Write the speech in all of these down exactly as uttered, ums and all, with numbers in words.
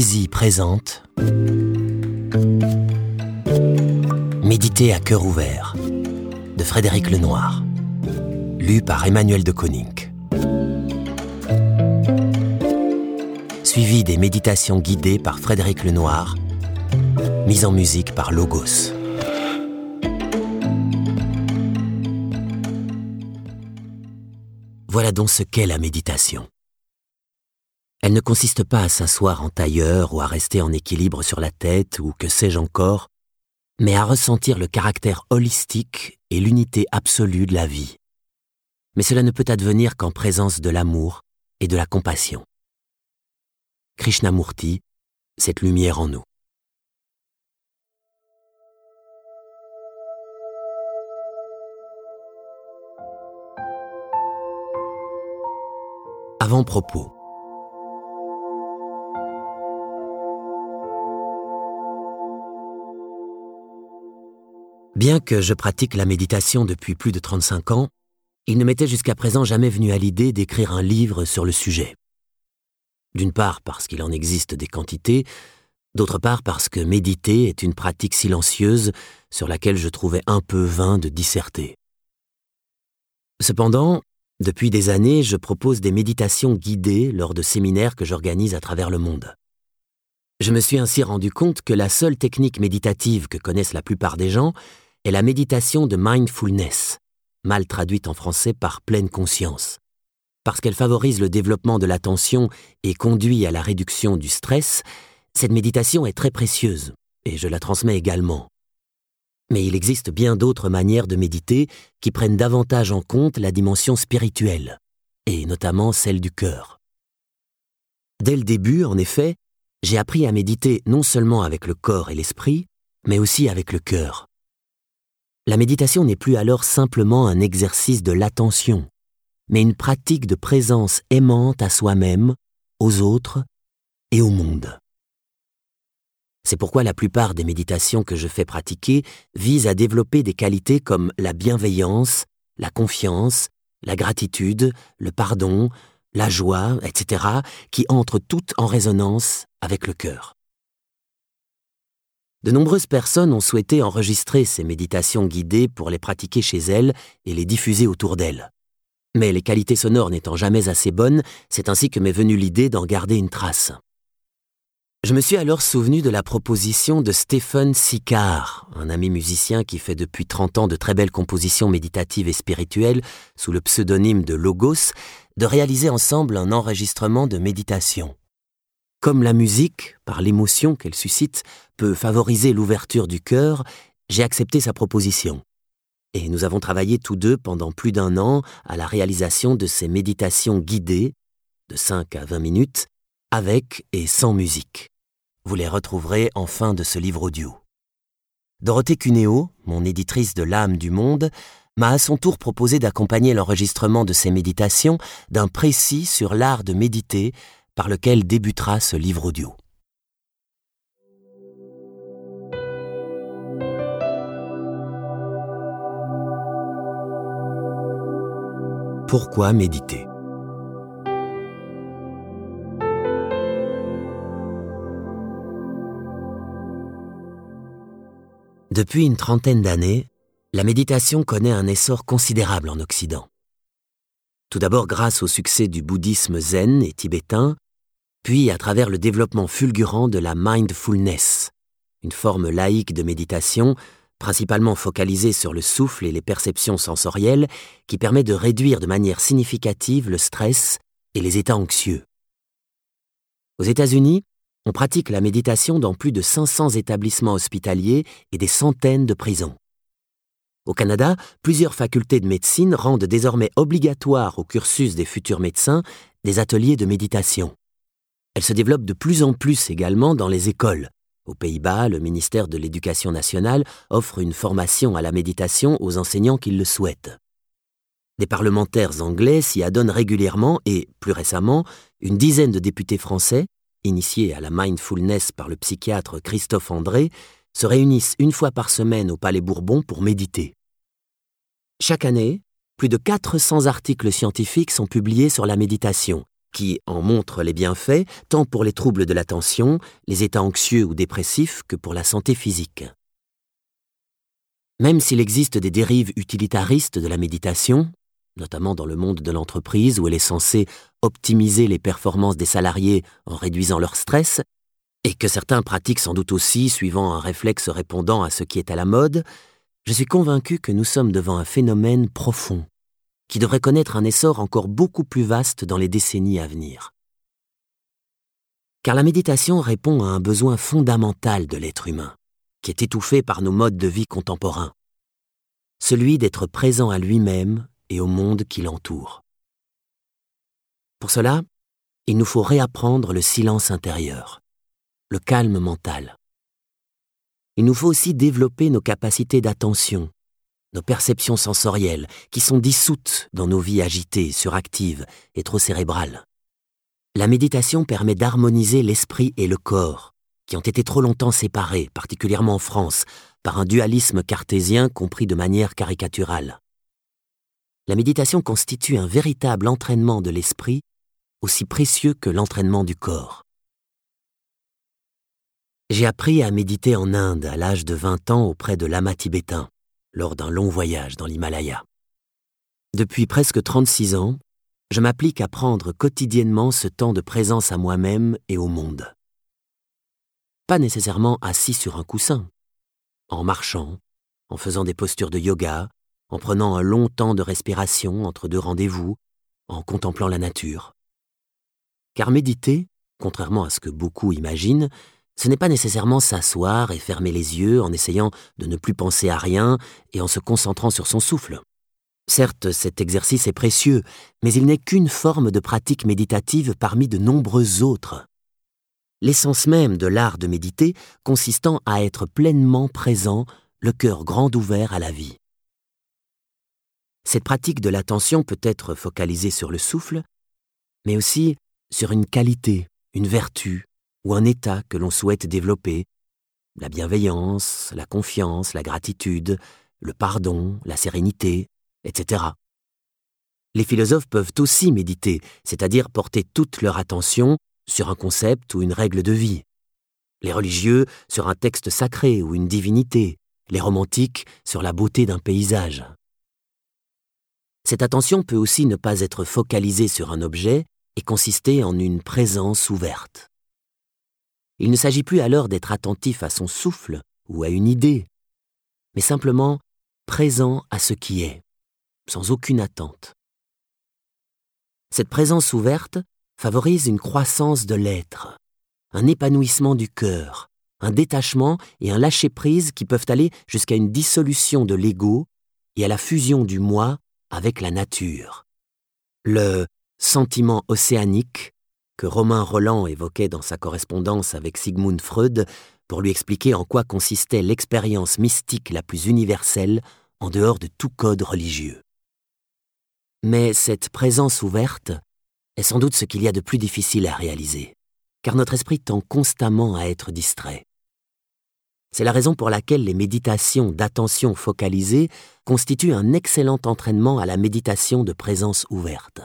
Poésie présente Méditer à cœur ouvert de Frédéric Lenoir, lu par Emmanuel de Koninck. Suivi des méditations guidées par Frédéric Lenoir, mise en musique par Logos. Voilà donc ce qu'est la méditation. Elle ne consiste pas à s'asseoir en tailleur ou à rester en équilibre sur la tête ou que sais-je encore, mais à ressentir le caractère holistique et l'unité absolue de la vie. Mais cela ne peut advenir qu'en présence de l'amour et de la compassion. Krishnamurti, cette lumière en nous. Avant-propos. Bien que je pratique la méditation depuis plus de trente-cinq ans, il ne m'était jusqu'à présent jamais venu à l'idée d'écrire un livre sur le sujet. D'une part parce qu'il en existe des quantités, d'autre part parce que méditer est une pratique silencieuse sur laquelle je trouvais un peu vain de disserter. Cependant, depuis des années, je propose des méditations guidées lors de séminaires que j'organise à travers le monde. Je me suis ainsi rendu compte que la seule technique méditative que connaissent la plupart des gens est la méditation de mindfulness, mal traduite en français par pleine conscience. Parce qu'elle favorise le développement de l'attention et conduit à la réduction du stress, cette méditation est très précieuse, et je la transmets également. Mais il existe bien d'autres manières de méditer qui prennent davantage en compte la dimension spirituelle, et notamment celle du cœur. Dès le début, en effet, j'ai appris à méditer non seulement avec le corps et l'esprit, mais aussi avec le cœur. La méditation n'est plus alors simplement un exercice de l'attention, mais une pratique de présence aimante à soi-même, aux autres et au monde. C'est pourquoi la plupart des méditations que je fais pratiquer visent à développer des qualités comme la bienveillance, la confiance, la gratitude, le pardon, la joie, et cetera, qui entrent toutes en résonance avec le cœur. De nombreuses personnes ont souhaité enregistrer ces méditations guidées pour les pratiquer chez elles et les diffuser autour d'elles. Mais les qualités sonores n'étant jamais assez bonnes, c'est ainsi que m'est venue l'idée d'en garder une trace. Je me suis alors souvenu de la proposition de Stephen Sicard, un ami musicien qui fait depuis trente ans de très belles compositions méditatives et spirituelles sous le pseudonyme de Logos, de réaliser ensemble un enregistrement de méditation. Comme la musique, par l'émotion qu'elle suscite, peut favoriser l'ouverture du cœur, j'ai accepté sa proposition. Et nous avons travaillé tous deux pendant plus d'un an à la réalisation de ces méditations guidées, de cinq à vingt minutes, avec et sans musique. Vous les retrouverez en fin de ce livre audio. Dorothée Cuneo, mon éditrice de L'âme du monde, m'a à son tour proposé d'accompagner l'enregistrement de ces méditations d'un précis sur l'art de méditer par lequel débutera ce livre audio. Pourquoi méditer ? Depuis une trentaine d'années, la méditation connaît un essor considérable en Occident. Tout d'abord grâce au succès du bouddhisme zen et tibétain, puis à travers le développement fulgurant de la mindfulness, une forme laïque de méditation principalement focalisée sur le souffle et les perceptions sensorielles qui permet de réduire de manière significative le stress et les états anxieux. Aux États-Unis, on pratique la méditation dans plus de cinq cents établissements hospitaliers et des centaines de prisons. Au Canada, plusieurs facultés de médecine rendent désormais obligatoire au cursus des futurs médecins des ateliers de méditation. Elle se développe de plus en plus également dans les écoles. Aux Pays-Bas, le ministère de l'Éducation nationale offre une formation à la méditation aux enseignants qui le souhaitent. Des parlementaires anglais s'y adonnent régulièrement et, plus récemment, une dizaine de députés français, initiés à la mindfulness par le psychiatre Christophe André, se réunissent une fois par semaine au Palais Bourbon pour méditer. Chaque année, plus de quatre cents articles scientifiques sont publiés sur la méditation, qui en montre les bienfaits tant pour les troubles de l'attention, les états anxieux ou dépressifs que pour la santé physique. Même s'il existe des dérives utilitaristes de la méditation, notamment dans le monde de l'entreprise où elle est censée optimiser les performances des salariés en réduisant leur stress, et que certains pratiquent sans doute aussi suivant un réflexe répondant à ce qui est à la mode, je suis convaincu que nous sommes devant un phénomène profond, qui devrait connaître un essor encore beaucoup plus vaste dans les décennies à venir. Car la méditation répond à un besoin fondamental de l'être humain, qui est étouffé par nos modes de vie contemporains, celui d'être présent à lui-même et au monde qui l'entoure. Pour cela, il nous faut réapprendre le silence intérieur, le calme mental. Il nous faut aussi développer nos capacités d'attention, nos perceptions sensorielles, qui sont dissoutes dans nos vies agitées, suractives et trop cérébrales. La méditation permet d'harmoniser l'esprit et le corps, qui ont été trop longtemps séparés, particulièrement en France, par un dualisme cartésien compris de manière caricaturale. La méditation constitue un véritable entraînement de l'esprit, aussi précieux que l'entraînement du corps. J'ai appris à méditer en Inde à l'âge de vingt ans auprès de lamas tibétains, lors d'un long voyage dans l'Himalaya. Depuis presque trente-six ans, je m'applique à prendre quotidiennement ce temps de présence à moi-même et au monde. Pas nécessairement assis sur un coussin, en marchant, en faisant des postures de yoga, en prenant un long temps de respiration entre deux rendez-vous, en contemplant la nature. Car méditer, contrairement à ce que beaucoup imaginent, ce n'est pas nécessairement s'asseoir et fermer les yeux en essayant de ne plus penser à rien et en se concentrant sur son souffle. Certes, cet exercice est précieux, mais il n'est qu'une forme de pratique méditative parmi de nombreuses autres. L'essence même de l'art de méditer consistant à être pleinement présent, le cœur grand ouvert à la vie. Cette pratique de l'attention peut être focalisée sur le souffle, mais aussi sur une qualité, une vertu ou un état que l'on souhaite développer, la bienveillance, la confiance, la gratitude, le pardon, la sérénité, et cetera. Les philosophes peuvent aussi méditer, c'est-à-dire porter toute leur attention sur un concept ou une règle de vie. Les religieux sur un texte sacré ou une divinité, les romantiques sur la beauté d'un paysage. Cette attention peut aussi ne pas être focalisée sur un objet et consister en une présence ouverte. Il ne s'agit plus alors d'être attentif à son souffle ou à une idée, mais simplement présent à ce qui est, sans aucune attente. Cette présence ouverte favorise une croissance de l'être, un épanouissement du cœur, un détachement et un lâcher-prise qui peuvent aller jusqu'à une dissolution de l'ego et à la fusion du moi avec la nature. Le sentiment océanique que Romain Rolland évoquait dans sa correspondance avec Sigmund Freud pour lui expliquer en quoi consistait l'expérience mystique la plus universelle en dehors de tout code religieux. Mais cette présence ouverte est sans doute ce qu'il y a de plus difficile à réaliser, car notre esprit tend constamment à être distrait. C'est la raison pour laquelle les méditations d'attention focalisée constituent un excellent entraînement à la méditation de présence ouverte.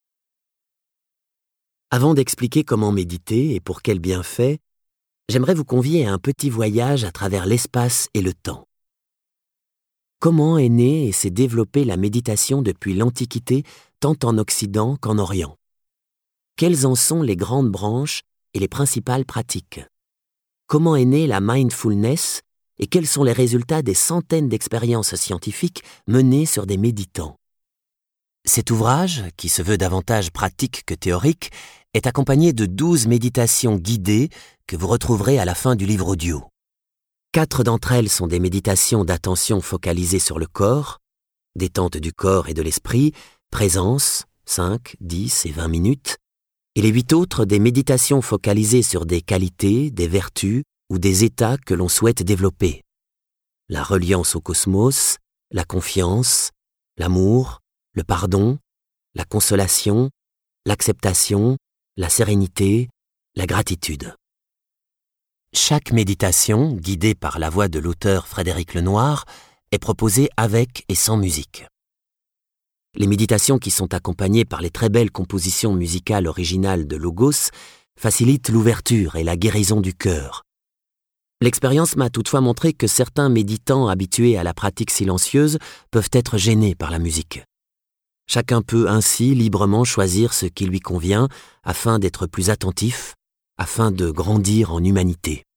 Avant d'expliquer comment méditer et pour quels bienfaits, j'aimerais vous convier à un petit voyage à travers l'espace et le temps. Comment est née et s'est développée la méditation depuis l'Antiquité, tant en Occident qu'en Orient? Quelles en sont les grandes branches et les principales pratiques? Comment est née la mindfulness et quels sont les résultats des centaines d'expériences scientifiques menées sur des méditants? Cet ouvrage, qui se veut davantage pratique que théorique, est accompagné de douze méditations guidées que vous retrouverez à la fin du livre audio. Quatre d'entre elles sont des méditations d'attention focalisées sur le corps, détente du corps et de l'esprit, présence, cinq, dix et vingt minutes, et les huit autres des méditations focalisées sur des qualités, des vertus ou des états que l'on souhaite développer. La reliance au cosmos, la confiance, l'amour, le pardon, la consolation, l'acceptation, la sérénité, la gratitude. Chaque méditation, guidée par la voix de l'auteur Frédéric Lenoir, est proposée avec et sans musique. Les méditations qui sont accompagnées par les très belles compositions musicales originales de Logos facilitent l'ouverture et la guérison du cœur. L'expérience m'a toutefois montré que certains méditants habitués à la pratique silencieuse peuvent être gênés par la musique. Chacun peut ainsi librement choisir ce qui lui convient afin d'être plus attentif, afin de grandir en humanité.